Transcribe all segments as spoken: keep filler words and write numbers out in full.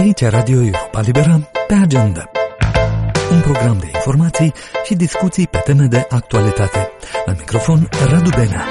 Aici Radio Europa Liberă, pe agenda. Un program de informații și discuții pe teme de actualitate. La microfon, Radu Benea.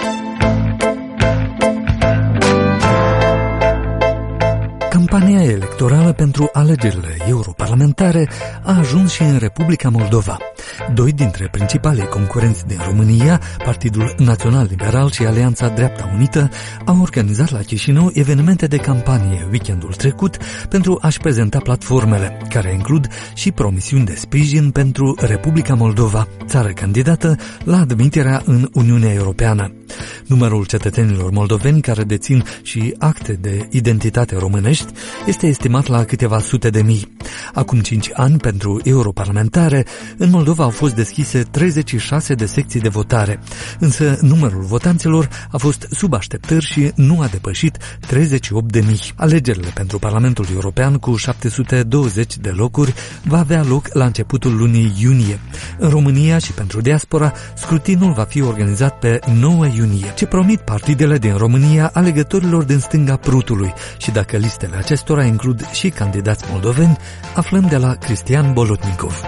Campania electorală pentru alegerile europarlamentare a ajuns și în Republica Moldova. Doi dintre principalii concurenți din România, Partidul Național Liberal și Alianța Dreapta Unită, au organizat la Chișinău evenimente de campanie weekendul trecut pentru a-și prezenta platformele, care includ și promisiuni de sprijin pentru Republica Moldova, țară candidată la admiterea în Uniunea Europeană. Numărul cetățenilor moldoveni care dețin și acte de identitate românești este estimat la câteva sute de mii. Acum cinci ani, pentru europarlamentare, în Moldova au fost deschise treizeci și șase de secții de votare, însă numărul votanților a fost sub așteptări și nu a depășit treizeci și opt de mii. Alegerile pentru Parlamentul European cu șapte sute douăzeci de locuri va avea loc la începutul lunii iunie. În România și pentru diaspora, scrutinul va fi organizat pe nouă iunie. Ce promit partidele din România alegătorilor din stânga Prutului și dacă listele acestora includ și candidați moldoveni, aflăm de la Cristian Bolotnikov.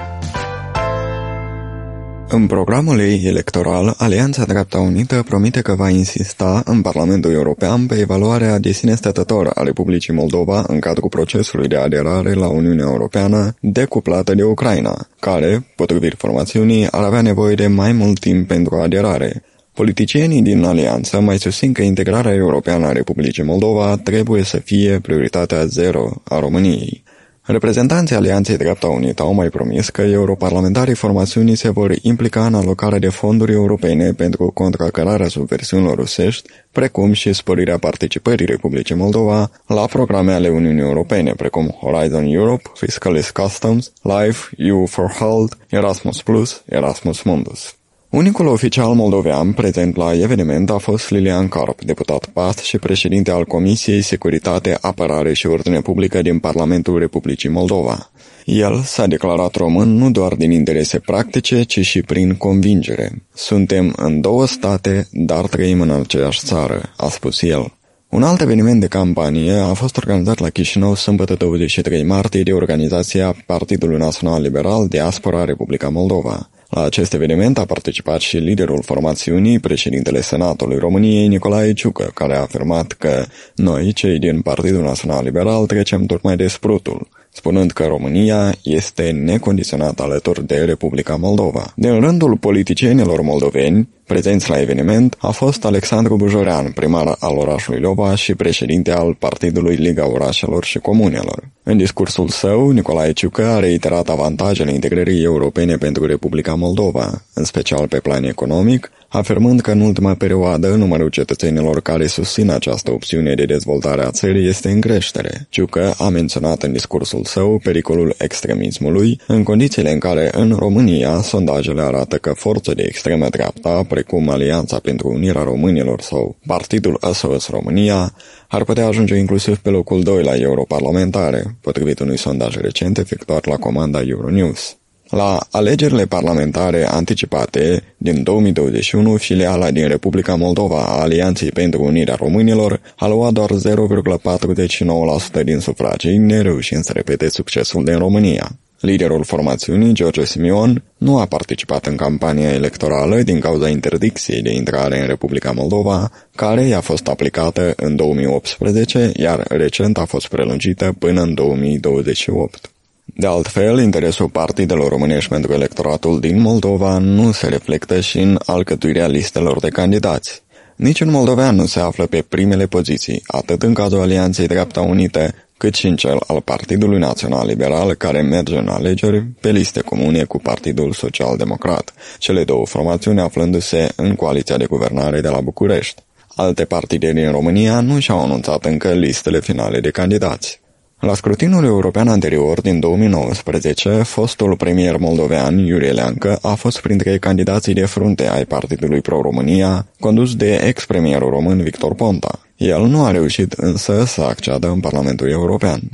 În programul ei electoral, Alianța Dreapta Unită promite că va insista în Parlamentul European pe evaluarea de sine stătător a Republicii Moldova în cadrul procesului de aderare la Uniunea Europeană decuplată de Ucraina, care, potrivit formațiunii, ar avea nevoie de mai mult timp pentru aderare. Politicienii din alianță mai susțin că integrarea europeană a Republicii Moldova trebuie să fie prioritatea zero a României. Reprezentanții Alianței Dreapta Unită au mai promis că europarlamentarii formațiunii se vor implica în alocarea de fonduri europene pentru contracararea subversiunilor rusești, precum și sporirea participării Republicii Moldova la programe ale Uniunii Europene, precum Horizon Europe, Fiscalis Customs, LIFE, E U for Health, Erasmus plus, Erasmus Mundus. Unicul oficial moldovean prezent la eveniment a fost Lilian Carp, deputat P A S și președinte al Comisiei Securitate, Apărare și Ordine Publică din Parlamentul Republicii Moldova. El s-a declarat român nu doar din interese practice, ci și prin convingere. Suntem în două state, dar trăim în aceeași țară, a spus el. Un alt eveniment de campanie a fost organizat la Chișinău sâmbătă douăzeci și trei martie de organizația Partidului Național Liberal Diaspora Republica Moldova. La acest eveniment a participat și liderul formațiunii, președintele Senatului României, Nicolae Ciucă, care a afirmat că noi, cei din Partidul Național Liberal, trecem tot mai des prutul, spunând că România este necondiționat alături de Republica Moldova. Din rândul politicienilor moldoveni prezenți la eveniment a fost Alexandru Bujorean, primar al orașului Leova și președinte al Partidului Liga Orașelor și Comunelor. În discursul său, Nicolae Ciucă a reiterat avantajele integrării europene pentru Republica Moldova, în special pe plan economic, afirmând că în ultima perioadă numărul cetățenilor care susțin această opțiune de dezvoltare a țării este în creștere. Ciucă a menționat în discursul său pericolul extremismului, în condițiile în care în România sondajele arată că forțe de extremă dreapta, precum Alianța pentru Unirea Românilor sau Partidul S O S România, ar putea ajunge inclusiv pe locul doi la europarlamentare, potrivit unui sondaj recent efectuat la comanda Euronews. La alegerile parlamentare anticipate din două mii douăzeci și unu, filiala din Republica Moldova a Alianței pentru Unirea Românilor a luat doar zero virgulă patruzeci și nouă la sută din sufragii, nereușind să repete succesul din România. Liderul formațiunii, George Simion, nu a participat în campania electorală din cauza interdicției de intrare în Republica Moldova, care i-a fost aplicată în două mii optsprezece, iar recent a fost prelungită până în două mii douăzeci și opt. De altfel, interesul partidelor românești pentru electoratul din Moldova nu se reflectă și în alcătuirea listelor de candidați. Niciun moldovean nu se află pe primele poziții, atât în cazul Alianței Dreapta Unită, cât și în cel al Partidului Național Liberal, care merge în alegeri pe liste comune cu Partidul Social Democrat, cele două formațiuni aflându-se în coaliția de guvernare de la București. Alte partide din România nu și-au anunțat încă listele finale de candidați. La scrutinul european anterior, din două mii nouăsprezece, fostul premier moldovean, Iurie Leancă, a fost printre candidații de frunte ai Partidului Pro-România, condus de ex-premierul român Victor Ponta. El nu a reușit însă să acceadă în Parlamentul European.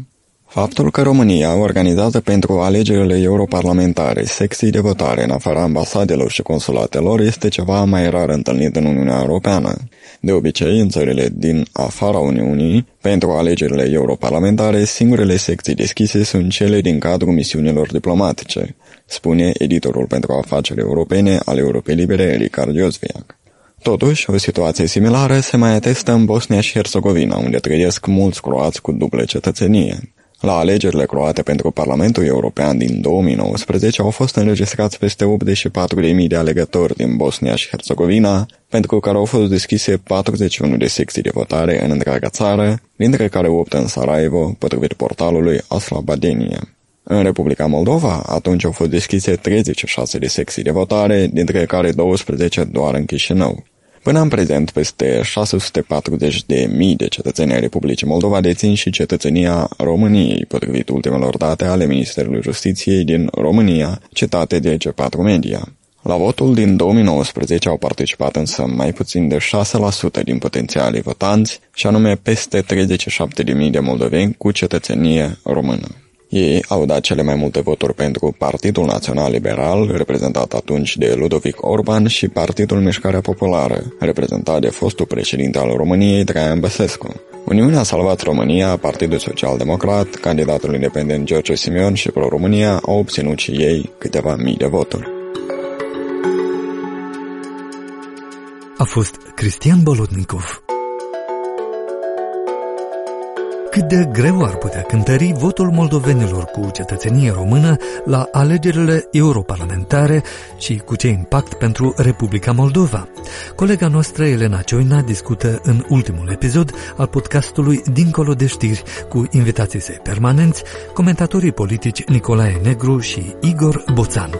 Faptul că România organizează pentru alegerile europarlamentare secții de votare în afara ambasadelor și consulatelor este ceva mai rar întâlnit în Uniunea Europeană. De obicei, în țările din afara Uniunii, pentru alegerile europarlamentare, singurele secții deschise sunt cele din cadrul misiunilor diplomatice, spune editorul pentru afaceri europene al Europei Libere, Ricard Iosviac. Totuși, o situație similară se mai atestă în Bosnia și Herțegovina, unde trăiesc mulți croați cu dublă cetățenie. La alegerile croate pentru Parlamentul European din două mii nouăsprezece au fost înregistrați peste optzeci și patru de mii de alegători din Bosnia și Herțegovina, pentru care au fost deschise patruzeci și unu de secții de votare în întreaga țară, dintre care opt în Sarajevo, potrivit portalului Aslabadenia. În Republica Moldova, atunci au fost deschise treizeci și șase de secții de votare, dintre care douăsprezece doar în Chișinău. Până în prezent, peste șase sute patruzeci de mii de cetățeni ai Republicii Moldova dețin și cetățenia României, potrivit ultimelor date ale Ministerului Justiției din România, citate de G patru Media. La votul din două mii nouăsprezece au participat însă mai puțin de șase la sută din potențialii votanți, și anume peste treizeci și șapte de mii de moldoveni cu cetățenie română. Ei au dat cele mai multe voturi pentru Partidul Național Liberal, reprezentat atunci de Ludovic Orban, și Partidul Mișcarea Populară, reprezentat de fostul președinte al României, Traian Băsescu. Uniunea Salvat România, Partidul Social-Democrat, candidatul independent George Simion și Pro-România au obținut și ei câteva mii de voturi. A fost Cristian Bolotnikov. Cât de greu ar putea cântări votul moldovenilor cu cetățenie română la alegerile europarlamentare și cu ce impact pentru Republica Moldova? Colega noastră Elena Cioina discută în ultimul episod al podcastului Dincolo de știri cu invitații săi permanenți, comentatorii politici Nicolae Negru și Igor Boțan.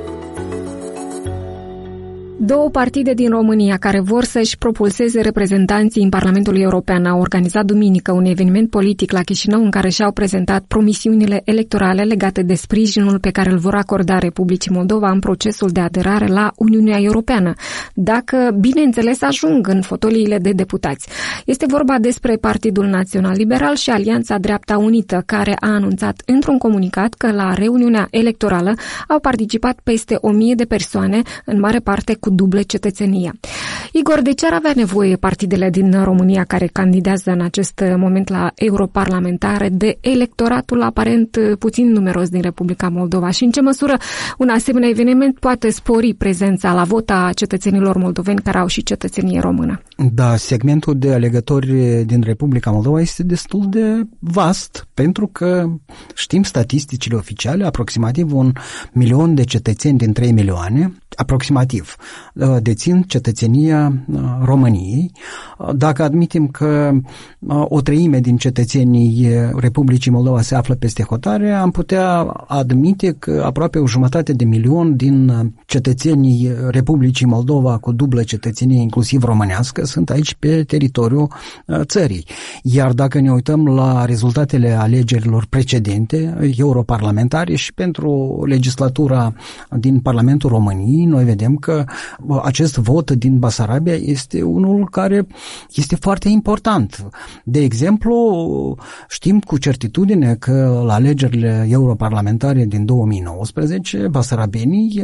Două partide din România care vor să-și propulseze reprezentanții în Parlamentul European au organizat duminică un eveniment politic la Chișinău în care și-au prezentat promisiunile electorale legate de sprijinul pe care îl vor acorda Republicii Moldova în procesul de aderare la Uniunea Europeană, dacă, bineînțeles, ajung în fotoliile de deputați. Este vorba despre Partidul Național Liberal și Alianța Dreapta Unită, care a anunțat într-un comunicat că la reuniunea electorală au participat peste o mie de persoane, în mare parte cu dublă cetățenie. Igor, de ce ar avea nevoie partidele din România care candidează în acest moment la europarlamentare de electoratul aparent puțin numeros din Republica Moldova și în ce măsură un asemenea eveniment poate spori prezența la vot a cetățenilor moldoveni care au și cetățenie română? Da, segmentul de alegători din Republica Moldova este destul de vast, pentru că știm statisticile oficiale, aproximativ un milion de cetățeni din trei milioane, aproximativ, dețin cetățenia României. Dacă admitem că o treime din cetățenii Republicii Moldova se află peste hotare, am putea admite că aproape o jumătate de milion din cetățenii Republicii Moldova cu dublă cetățenie, inclusiv românească, sunt aici pe teritoriul țării. Iar dacă ne uităm la rezultatele alegerilor precedente, europarlamentare și pentru legislatura din Parlamentul României, noi vedem că acest vot din Basarabia este unul care este foarte important. De exemplu, știm cu certitudine că la alegerile europarlamentare din două mii nouăsprezece, basarabenii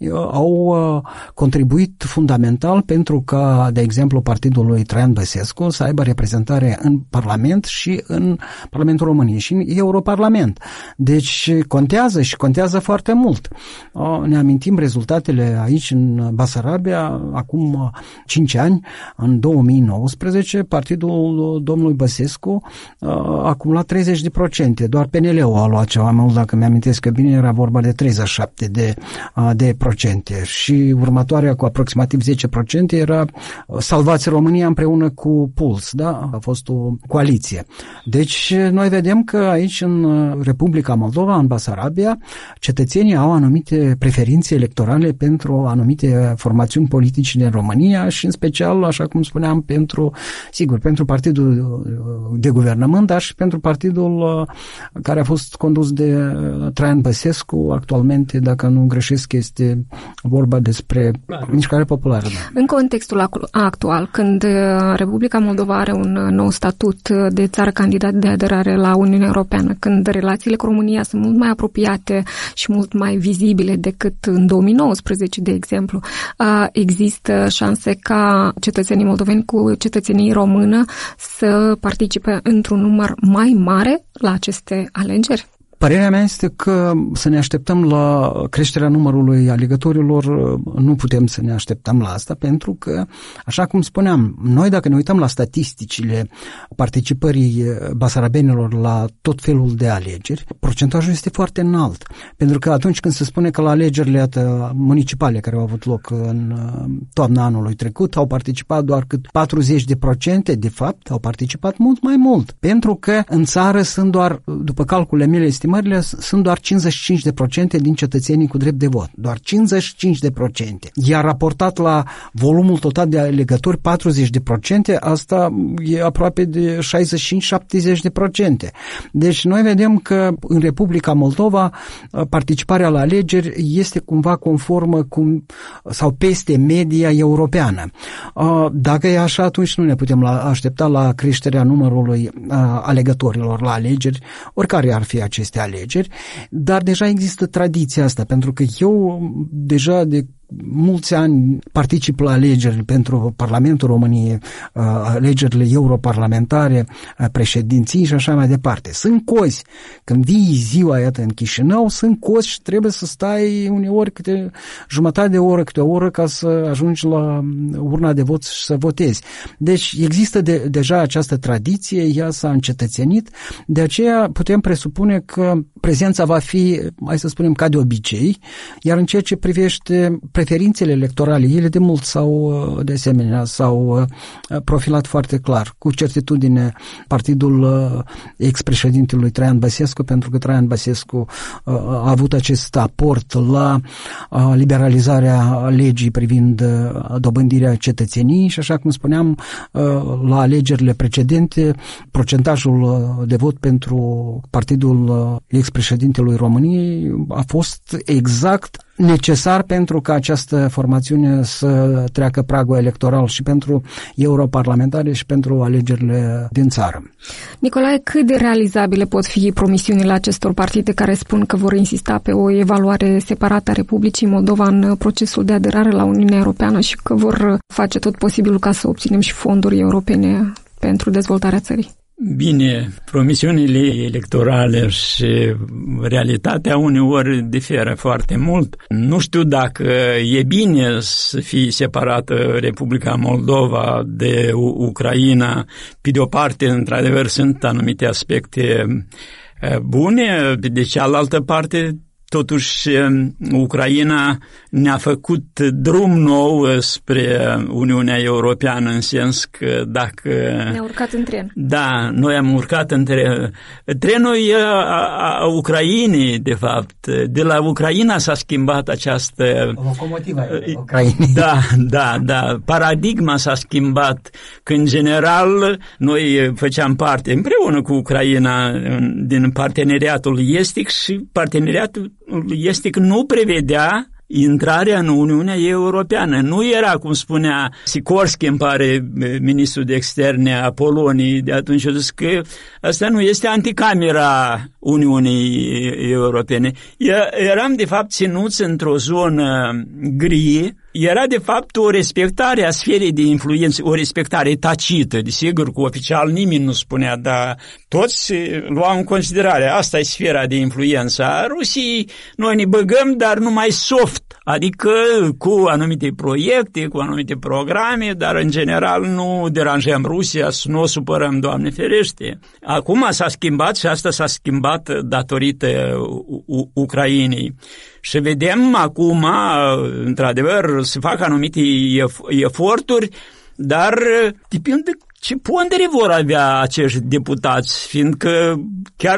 au contribuit fundamental pentru ca, de exemplu, partidul lui Traian Băsescu să aibă reprezentare în Parlament și în Parlamentul României și în Europarlament. Deci contează și contează foarte mult. Ne amintim rezultatele aici în Basarabia, acum cinci ani, în două mii nouăsprezece, partidul domnului Băsescu a acumulat treizeci de procente. Doar P N L-ul a luat ceva mult, dacă mi-amintesc că bine, era vorba de treizeci și șapte de, de procente. Și următoarea cu aproximativ zece procente era Salvați România împreună cu Puls, da? A fost o coaliție. Deci noi vedem că aici în Republica Moldova, în Basarabia, cetățenii au anumite preferințe electorale pentru anumite formațiuni politice din România și în special, așa cum spuneam, pentru, sigur, pentru partidul de guvernământ, dar și pentru partidul care a fost condus de Traian Băsescu, actualmente, dacă nu greșesc, este vorba despre Mișcare Populară. Da. În contextul actual, când Republica Moldova are un nou statut de țară candidat de aderare la Uniunea Europeană, când relațiile cu România sunt mult mai apropiate și mult mai vizibile decât în două mii nouăsprezece, de exemplu, există șanse ca cetățenii moldoveni cu cetățenii română să participe într-un număr mai mare la aceste alegeri? Părerea mea este că să ne așteptăm la creșterea numărului alegătorilor, nu putem să ne așteptăm la asta, pentru că, așa cum spuneam, noi dacă ne uităm la statisticile participării basarabenilor la tot felul de alegeri, procentajul este foarte înalt. Pentru că atunci când se spune că la alegerile municipale care au avut loc în toamna anului trecut, au participat doar cât patruzeci de procente, de fapt, au participat mult mai mult. Pentru că în țară sunt doar, după calculele mele, estimările, sunt doar cincizeci și cinci la sută din cetățenii cu drept de vot. Doar cincizeci și cinci la sută. Iar raportat la volumul total de alegători, patruzeci la sută, asta e aproape de șaizeci și cinci șaptezeci la sută. Deci noi vedem că în Republica Moldova participarea la alegeri este cumva conformă cu, sau peste media europeană. Dacă e așa, atunci nu ne putem aștepta la creșterea numărului alegătorilor la alegeri, oricare ar fi aceste alegeri, dar deja există tradiția asta, pentru că eu deja de mulți ani particip la alegeri pentru Parlamentul României, alegerile europarlamentare, președinții și așa mai departe. Sunt cozi. Când vii ziua, iată, în Chișinău, sunt cozi și trebuie să stai uneori câte jumătate de oră, câte o oră ca să ajungi la urna de vot și să votezi. Deci există de, deja această tradiție, ea s-a încetățenit, de aceea putem presupune că prezența va fi, hai să spunem, ca de obicei, iar în ceea ce privește preferințele electorale, ele de mult s-au, de asemenea, s-au profilat foarte clar. Cu certitudine partidul ex-președintelui Traian Băsescu, pentru că Traian Băsescu a avut acest aport la liberalizarea legii privind dobândirea cetățeniei și, așa cum spuneam, la alegerile precedente, procentajul de vot pentru partidul ex-președintelui României a fost exact necesar pentru ca această formațiune să treacă pragul electoral și pentru europarlamentare și pentru alegerile din țară. Nicolae, cât de realizabile pot fi promisiunile acestor partide care spun că vor insista pe o evaluare separată a Republicii Moldova în procesul de aderare la Uniunea Europeană și că vor face tot posibilul ca să obținem și fonduri europene pentru dezvoltarea țării? Bine, promisiunile electorale și realitatea uneori diferă foarte mult. Nu știu dacă e bine să fie separată Republica Moldova de Ucraina. Pe de o parte, într-adevăr, sunt anumite aspecte bune, de cealaltă parte, totuși, Ucraina ne-a făcut drum nou spre Uniunea Europeană, în sens că dacă... Ne-a urcat în tren. Da, noi am urcat în tren. Trenul e a, a Ucrainei, de fapt. De la Ucraina s-a schimbat această... Locomotiva Ucrainei. Da, da, da. Paradigma s-a schimbat. Că, în general, noi făceam parte, împreună cu Ucraina, din parteneriatul estic și parteneriatul estic nu prevedea intrarea în Uniunea Europeană. Nu era, cum spunea Sikorski, îmi pare, ministrul de externe a Poloniei, de atunci a zis că asta nu este anticamera Uniunii Europene. Eram, de fapt, ținuți într-o zonă gri. Era, de fapt, o respectare a sferei de influență, o respectare tacită. Desigur, cu oficial nimeni nu spunea, dar toți luau în considerare. Asta e sfera de influență a Rusiei. Noi ne băgăm, dar numai soft, adică cu anumite proiecte, cu anumite programe, dar în general nu deranjăm Rusia, să nu o supărăm, Doamne ferește. Acum s-a schimbat și asta s-a schimbat datorită Ucrainei. Și vedem acum, într-adevăr, se fac anumite eforturi, dar depinde ce pondere vor avea acești deputați, fiindcă chiar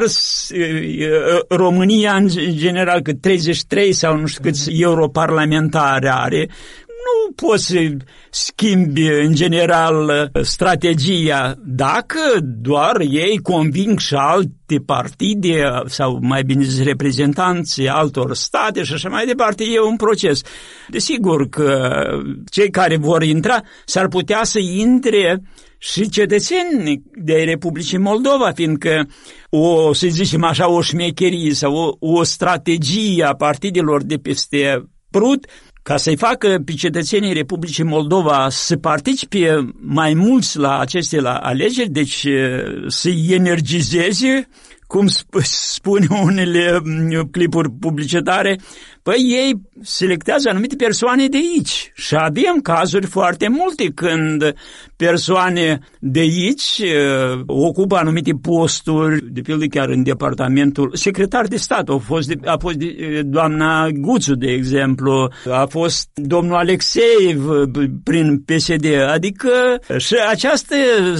România, în general, cât treizeci și trei sau nu știu câți europarlamentari are, nu poți să schimbi în general strategia dacă doar ei conving și alte partide sau mai bine zis reprezentanții altor state și așa mai departe. E un proces. Desigur că cei care vor intra s-ar putea să intre și cetățeni de Republicii Moldova, fiindcă o, să zicem așa, o șmecherie sau o, o strategie a partidelor de peste Prut, ca să-i facă pe cetățenii Republicii Moldova să participe mai mulți la aceste la alegeri, deci să-i energizeze, cum spune unele clipuri publicitare, păi ei selectează anumite persoane de aici. Și avem cazuri foarte multe când persoane de aici uh, ocupă anumite posturi, de pildă chiar în departamentul secretar de stat. A fost, de, a fost de, doamna Guțu, de exemplu, a fost domnul Alexeev prin P S D. Adică și această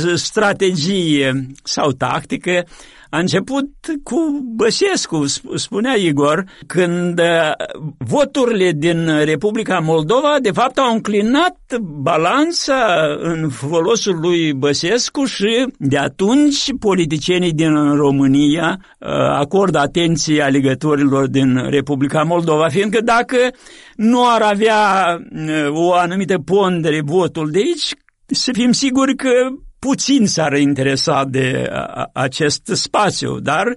strategie sau tactică a început cu Băsescu, spunea Igor, când voturile din Republica Moldova de fapt au înclinat balanța în folosul lui Băsescu și de atunci politicienii din România acordă atenție alegătorilor din Republica Moldova, fiindcă dacă nu ar avea o anumită pondere votul de aici, să fim siguri că puțin s-ar interesa de acest spațiu, dar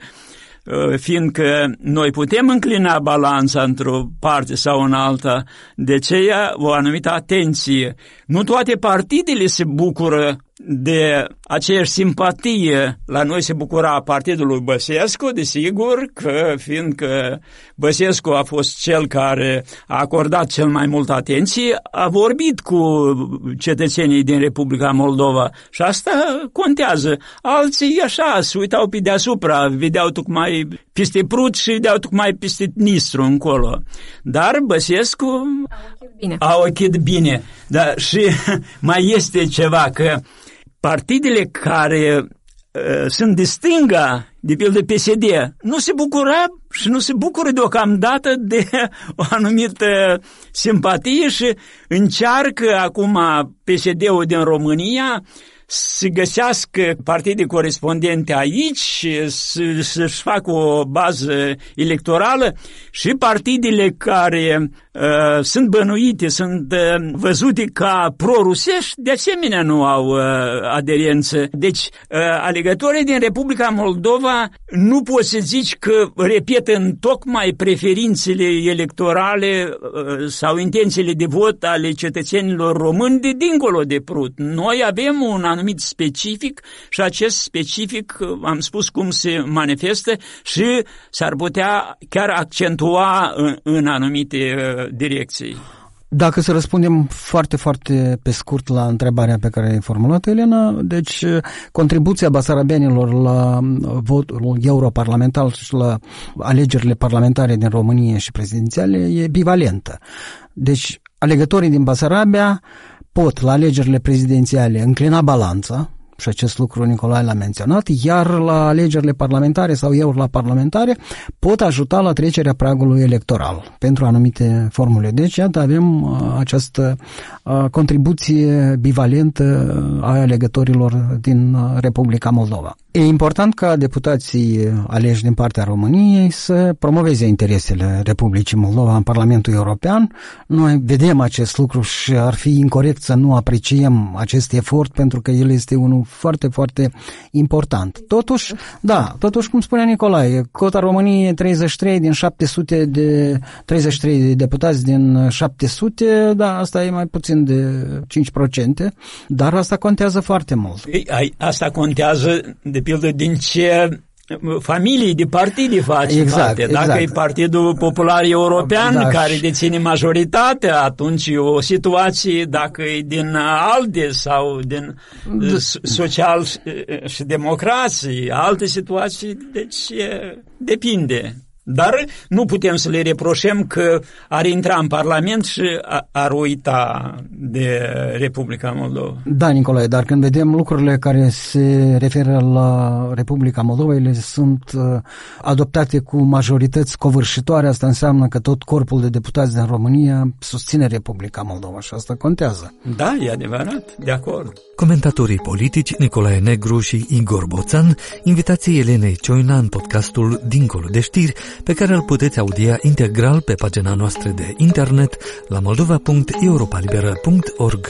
fiindcă noi putem înclina balanța într-o parte sau în alta, de aceea o anumită atenție. Nu toate partidele se bucură de aceeași simpatie. La noi se bucura partidul lui Băsescu, desigur, că fiindcă Băsescu a fost cel care a acordat cel mai multă atenție, a vorbit cu cetățenii din Republica Moldova și asta contează. Alții așa se uitau pe deasupra, vedeau tocmai peste Prut și vedeau tocmai peste Nistru încolo. Dar Băsescu bine. a ochit bine. Da, și mai este ceva, că partidele care uh, sunt de stânga, de pildă P S D, nu se bucura și nu se bucură deocamdată de o anumită simpatie și încearcă acum P S D-ul din România să găsească partide corespondente aici, să-și facă o bază electorală și partidele care uh, sunt bănuite, sunt uh, văzute ca pro-rusești, de asemenea nu au uh, aderență. Deci, uh, alegătorii din Republica Moldova nu poți să zici că repetă în tocmai preferințele electorale uh, sau intențiile de vot ale cetățenilor români de dincolo de Prut. Noi avem un anumit specific și acest specific, am spus cum se manifestă și s-ar putea chiar accentua în, în anumite direcții. Dacă să răspundem foarte, foarte pe scurt la întrebarea pe care ai formulat-o, Elena, deci contribuția basarabenilor la votul europarlamentar și la alegerile parlamentare din România și prezidențiale e bivalentă. Deci alegătorii din Basarabia pot la alegerile prezidențiale înclina balanța, și acest lucru Nicolae l-a menționat, iar la alegerile parlamentare sau europarlamentare pot ajuta la trecerea pragului electoral pentru anumite formule. Deci, iată, avem uh, această uh, contribuție bivalentă a alegătorilor din uh, Republica Moldova. E important ca deputații aleși din partea României să promoveze interesele Republicii Moldova în Parlamentul European. Noi vedem acest lucru și ar fi incorect să nu apreciem acest efort pentru că el este unul foarte, foarte important. Totuși, da, totuși, cum spunea Nicolae, cota României e treizeci și trei din șapte sute de treizeci și trei de deputați din șapte sute, da, asta e mai puțin de cinci la sută, dar asta contează foarte mult. Asta contează de pildă din ce familii de partide face exact, parte. Dacă exact. e Partidul Popular European da, care și... deține majoritatea, atunci e o situație, dacă e din ALDE sau din da. Social și Democrații, alte situații, deci depinde. Dar nu putem să le reproșăm că ar intra în Parlament și ar uita de Republica Moldova. Da, Nicolae, dar când vedem lucrurile care se referă la Republica Moldova, ele sunt adoptate cu majorități covârșitoare, asta înseamnă că tot corpul de deputați din România susține Republica Moldova și asta contează. Da, e adevărat, de acord. Comentatorii politici Nicolae Negru și Igor Boțan, invitații Elenei Cioina în podcastul Dincolo de știri, pe care îl puteți audia integral pe pagina noastră de internet la moldova punct europalibera punct org.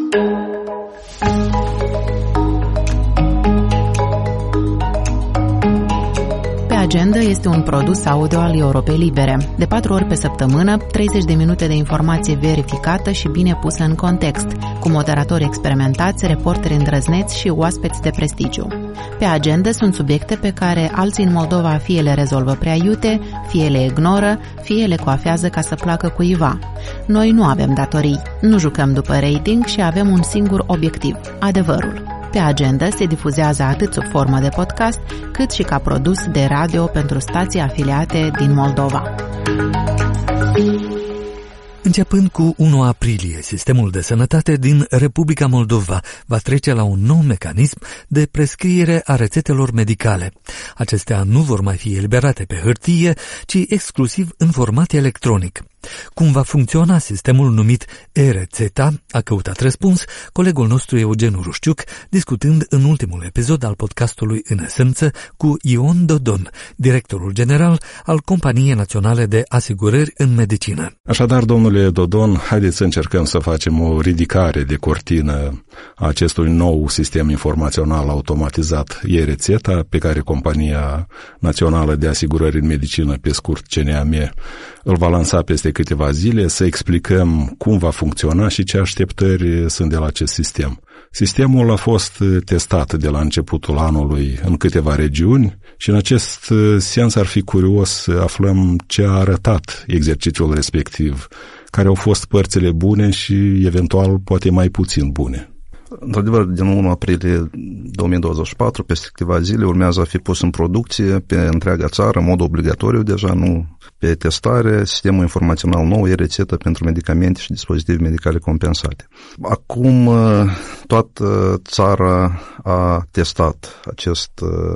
Agenda este un produs audio al Europei Libere. De patru ori pe săptămână, treizeci de minute de informație verificată și bine pusă în context, cu moderatori experimentați, reporteri îndrăzneți și oaspeți de prestigiu. Pe agenda sunt subiecte pe care alții în Moldova fie le rezolvă prea iute, fie le ignoră, fie le coafează ca să placă cuiva. Noi nu avem datorii, nu jucăm după rating și avem un singur obiectiv, adevărul. Pe agenda se difuzează atât sub formă de podcast, cât și ca produs de radio pentru stații afiliate din Moldova. Începând cu unu aprilie, sistemul de sănătate din Republica Moldova va trece la un nou mecanism de prescriere a rețetelor medicale. Acestea nu vor mai fi eliberate pe hârtie, ci exclusiv în format electronic. Cum va funcționa sistemul numit e-rețeta, a căutat răspuns colegul nostru Eugen Rușciuc, discutând în ultimul episod al podcastului În Esență cu Ion Dodon, directorul general al Companiei Naționale de Asigurări în Medicină. Așadar, domnule Dodon, haideți să încercăm să facem o ridicare de cortină a acestui nou sistem informațional automatizat e-rețeta, pe care Compania Națională de Asigurări în Medicină, pe scurt C N A M, îl va lansa peste câteva zile, să explicăm cum va funcționa și ce așteptări sunt de la acest sistem. Sistemul a fost testat de la începutul anului în câteva regiuni și în acest sens ar fi curios să aflăm ce a arătat exercițiul respectiv, care au fost părțile bune și eventual poate mai puțin bune. Într-adevăr, din unu aprilie două mii douăzeci și patru, peste câteva zile, urmează a fi pus în producție pe întreaga țară, în mod obligatoriu deja, nu pe testare, sistemul informațional nou, e-rețetă pentru medicamente și dispozitive medicale compensate. Acum toată țara a testat acest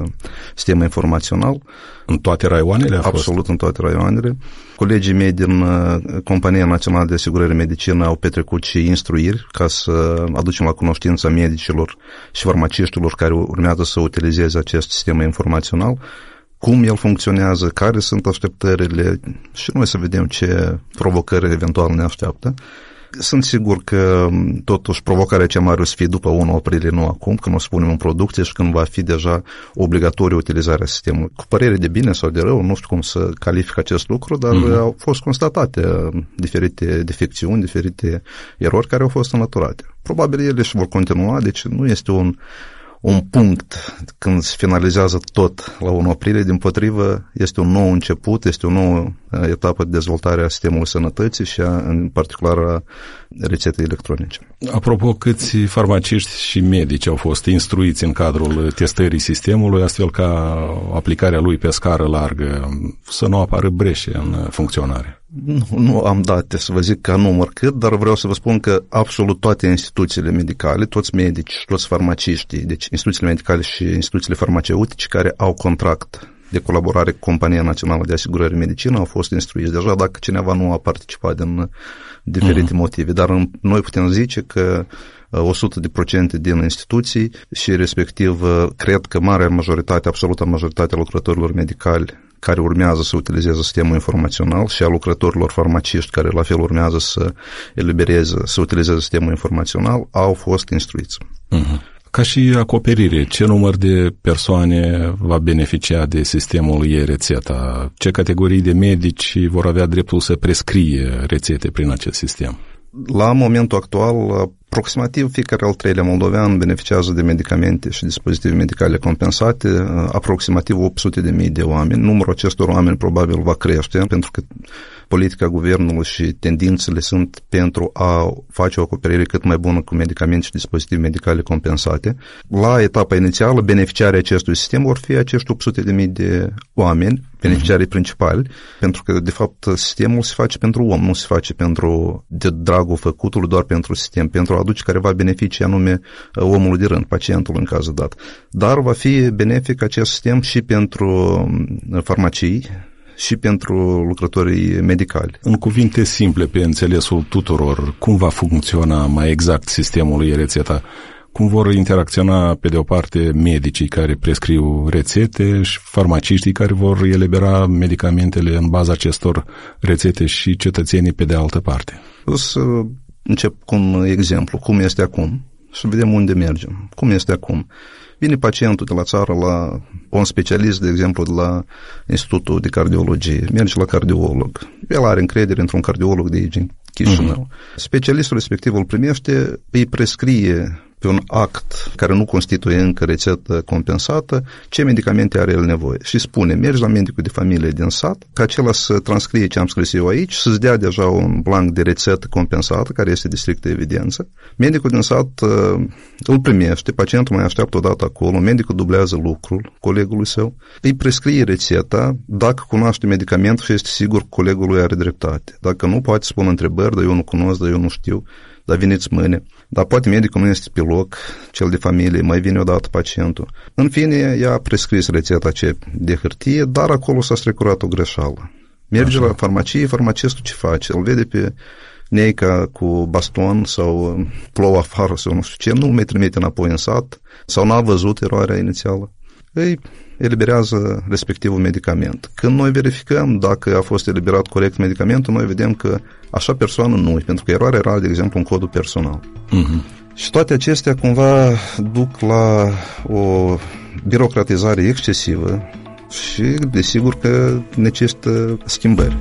sistem informațional. În toate raioanele a fost? Absolut, în toate raioanele. Colegii mei din Compania Națională de Asigurări în Medicină au petrecut și instruiri ca să aducem la cunoștința medicilor și farmaciștilor care urmează să utilizeze acest sistem informațional, cum el funcționează, care sunt așteptările și noi să vedem ce provocări eventual ne așteaptă. Sunt sigur că totuși provocarea cea mare o să fie după unu aprilie, nu acum, când o să punem în producție și când va fi deja obligatoriu utilizarea sistemului. Cu părere de bine sau de rău, nu știu cum să calific acest lucru, dar mm-hmm. au fost constatate diferite defecțiuni, diferite erori care au fost înlăturate. Probabil ele și vor continua, deci nu este un un punct când se finalizează tot la unu aprilie, dimpotrivă, este un nou început, este o nouă etapă de dezvoltare a sistemului sănătății și a, în particular a rețetei electronice. Apropo, câți farmaciști și medici au fost instruiți în cadrul testării sistemului, astfel ca aplicarea lui pe scară largă să nu apară breșe în funcționare? Nu, nu am date să vă zic ca număr cât, dar vreau să vă spun că absolut toate instituțiile medicale, toți medici și toți farmaciștii, deci instituțiile medicale și instituțiile farmaceutice care au contract de colaborare cu Compania Națională de Asigurări în Medicină au fost instruiți deja, dacă cineva nu a participat din diferite mm-hmm. motive. Dar noi putem zice că o sută la sută din instituții și respectiv cred că marea majoritate, absolută majoritatea lucrătorilor medicali care urmează să utilizeze sistemul informațional și a lucrătorilor farmaciști care la fel urmează să elibereze, să utilizeze sistemul informațional, au fost instruiți. Mm-hmm. Ca și acoperire, ce număr de persoane va beneficia de sistemul e-rețeta? Ce categorii de medici vor avea dreptul să prescrie rețete prin acest sistem? La momentul actual, aproximativ fiecare al treilea moldovean beneficiază de medicamente și dispozitive medicale compensate, aproximativ opt sute de mii de oameni. Numărul acestor oameni probabil va crește, pentru că politica guvernului și tendințele sunt pentru a face o acoperire cât mai bună cu medicamente și dispozitive medicale compensate. La etapa inițială, beneficiarii acestui sistem vor fi acești opt sute de mii de oameni, beneficiarii principali, pentru că, de fapt, sistemul se face pentru om, nu se face pentru de dragul făcutului, doar pentru sistem, pentru a aduce careva beneficii anume omului de rând, pacientul în cazul dat. Dar va fi benefic acest sistem și pentru farmacii, și pentru lucrătorii medicali. În cuvinte simple, pe înțelesul tuturor, cum va funcționa mai exact sistemul e-rețeta? Cum vor interacționa, pe de o parte, medicii care prescriu rețete și farmaciștii care vor elibera medicamentele în baza acestor rețete și cetățenii pe de altă parte? O să încep cu un exemplu. Cum este acum? Să vedem unde mergem. Cum este acum? Vine pacientul de la țară la un specialist, de exemplu, de la Institutul de Cardiologie. Merge la cardiolog. El are încredere într-un cardiolog de aici, Chișinău. Uh-huh. Specialistul respectiv îl primește, îi prescrie pe un act care nu constituie încă rețetă compensată, ce medicamente are el nevoie. Și spune, mergi la medicul de familie din sat, ca acela să transcrie ce am scris eu aici, să-ți dea deja un blanc de rețetă compensată, care este de strictă evidență. Medicul din sat uh, îl primește, pacientul mai așteaptă o dată acolo, medicul dublează lucrul colegului său, îi prescrie rețeta, dacă cunoaște medicamentul și este sigur că colegul lui are dreptate. Dacă nu, poate spune întrebări, dar eu nu cunosc, dar eu nu știu, dar veniți mâine. Dar poate medicul nu este pe loc, cel de familie, mai vine odată pacientul. În fine, ea a prescris rețeta aceea de hârtie, dar acolo s-a strecurat o greșeală. Merge Așa. La farmacie, farmacistul ce face? Îl vede pe neica cu baston sau plouă afară sau nu știu ce, nu îl mai trimite înapoi în sat sau n-a văzut eroarea inițială. Îi eliberează respectivul medicament. Când noi verificăm dacă a fost eliberat corect medicamentul, noi vedem că așa persoană nu, pentru că eroarea era, de exemplu, în codul personal. Uh-huh. Și toate acestea cumva duc la o birocratizare excesivă și, desigur, că necesită schimbări.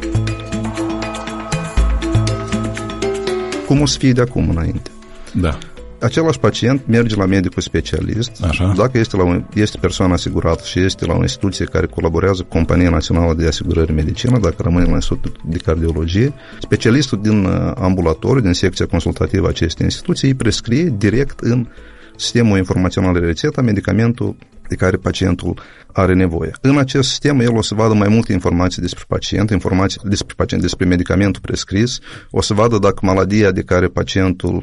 Cum o să fie de acum înainte? Da. Același pacient merge la medicul specialist. Așa. Dacă este, la un, este persoană asigurată și este la o instituție care colaborează cu Compania Națională de Asigurări Medicină, dacă rămâne la Institutul de Cardiologie, specialistul din ambulatoriu, din secția consultativă a acestei instituții, îi prescrie direct în sistemul informațional de rețetă medicamentul de care pacientul are nevoie. În acest sistem, el o să vadă mai multe informații despre pacient, informații despre pacient, despre medicamentul prescris, o să vadă dacă maladia de care pacientul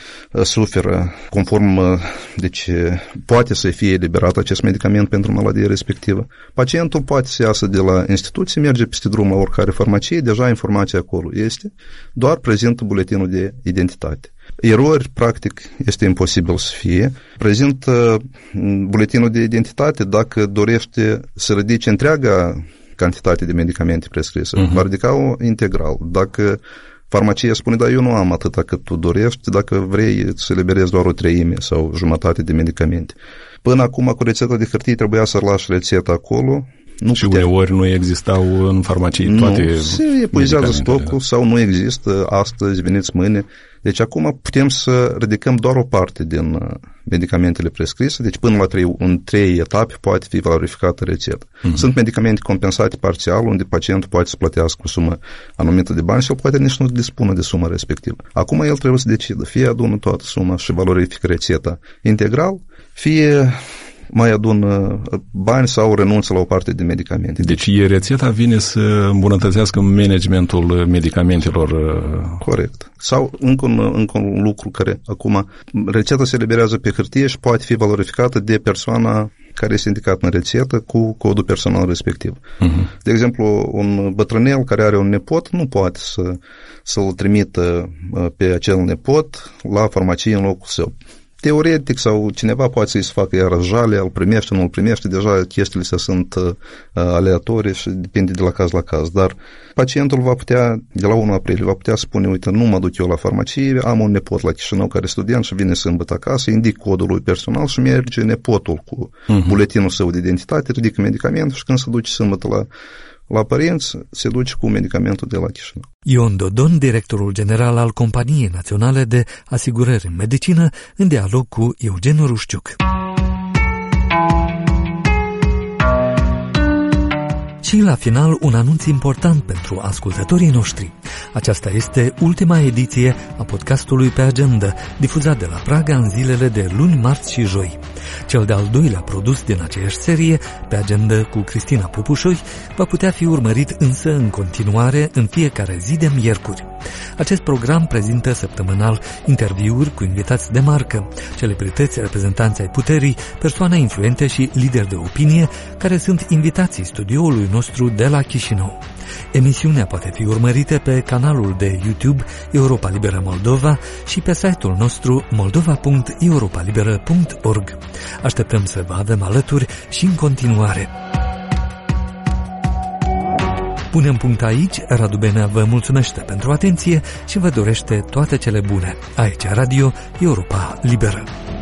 suferă, conform, deci poate să fie eliberat acest medicament pentru maladie respectivă. Pacientul poate să iasă de la instituție, merge peste drum la oricare farmacie, deja informația acolo este, doar prezintă buletinul de identitate. Erori, practic, este imposibil să fie. Prezintă buletinul de identitate dacă dorește să ridice întreaga cantitate de medicamente prescrise. Uh-huh. Va ridica-o integral. Dacă farmacia spune, da, eu nu am atâta cât tu dorești, dacă vrei să eliberezi doar o treime sau jumătate de medicamente. Până acum, cu rețeta de hârtie, trebuia să lași rețeta acolo. Nu și putea. uneori nu existau în farmacii toate Nu, se epuizează stocul sau nu există astăzi, veniți mâine. Deci acum putem să ridicăm doar o parte din medicamentele prescrise, deci până la trei, în trei etape poate fi valorificată rețeta. Uh-huh. Sunt medicamente compensate parțial, unde pacientul poate să plătească o sumă anumită de bani și el poate nici nu dispună de suma respectivă. Acum el trebuie să decidă, fie adună toată suma și valorifică rețeta integral, fie mai adună bani sau renunță la o parte de medicamente. Deci e-rețeta vine să îmbunătățească managementul medicamentelor. Corect. Sau încă un, încă un lucru care acum, rețeta se eliberează pe hârtie și poate fi valorificată de persoana care este indicat în rețetă cu codul personal respectiv. Uh-huh. De exemplu, un bătrânel care are un nepot nu poate să, să-l trimită pe acel nepot la farmacie în locul său. Teoretic sau cineva poate să-i facă iar jale, îl primește, nu îl primește, deja chestiile astea sunt uh, aleatorii și depinde de la caz la caz, dar pacientul va putea, de la unu aprilie, va putea spune, uite, nu mă duc eu la farmacie, am un nepot la Chișinău care e student și vine sâmbătă acasă, indic codul lui personal și merge nepotul cu uh-huh. buletinul său de identitate, ridică medicamentul și când se duce sâmbătă la La părinți se duce cu medicamentul de la Chișinău. Ion Dodon, directorul general al Companiei Naționale de Asigurări în Medicină, în dialog cu Eugen Și la final un anunț important pentru ascultătorii noștri. Aceasta este ultima ediție a podcastului Pe Agenda, difuzat de la Praga în zilele de luni, marți și joi. Cel de-al doilea produs din aceeași serie, Pe Agenda cu Cristina Popușoi, va putea fi urmărit însă în continuare în fiecare zi de miercuri. Acest program prezintă săptămânal interviuri cu invitați de marcă, celebrități, reprezentanți ai puterii, persoane influente și lideri de opinie care sunt invitații studioului nostru de la Chișinău. Emisiunea poate fi urmărită pe canalul de YouTube Europa Liberă Moldova și pe site-ul nostru moldova punct europalibera punct org. Așteptăm să vă avem alături și în continuare. Punem punct aici, Radu Benea vă mulțumește pentru atenție și vă dorește toate cele bune. Aici Radio Europa Liberă.